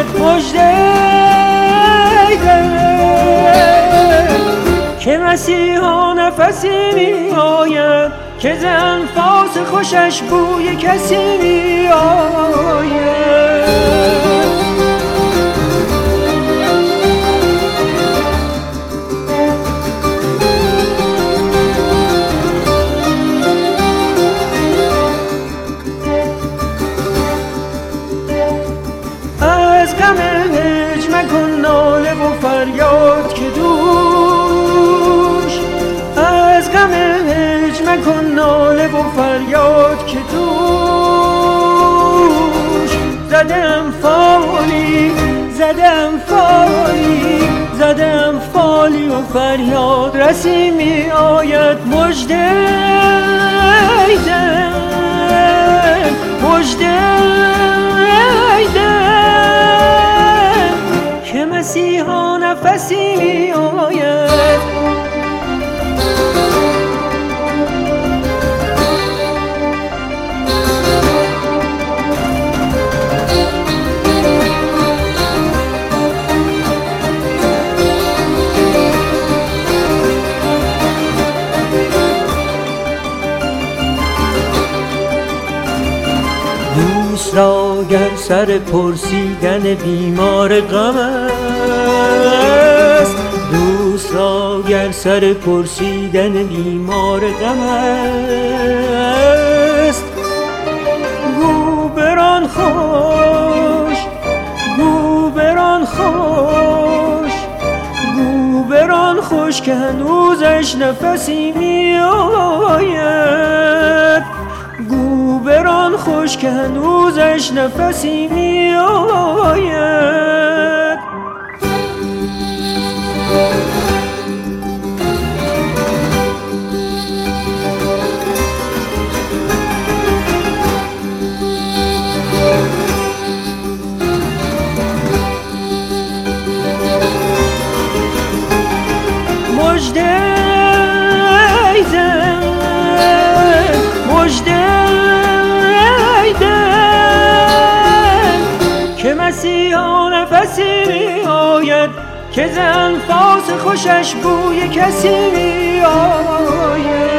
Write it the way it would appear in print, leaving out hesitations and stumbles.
آید مژده که مسیحا نفسی می آید که ز انفاس خوشش بوی کسی می آید. از غم هجر مکن ناله و فریاد که دوش، از غم هجر مکن ناله و فریاد که دوش. زدم فالی و فریاد رسی می آید مژده که مسیحا نفسی می آید. دوست را گر سر پرسیدن بیمار غم است، دوست را گر سر پرسیدن بیمار غم است، گو بران خوش، گو بران خوش، گو بران خوش که هنوزش نفسی می آید، گو بران خوش که هنوزش نفسی می آید. مژده که مسیحا نفسی می آید که ز انفاس خوشش بوی کسی می آید.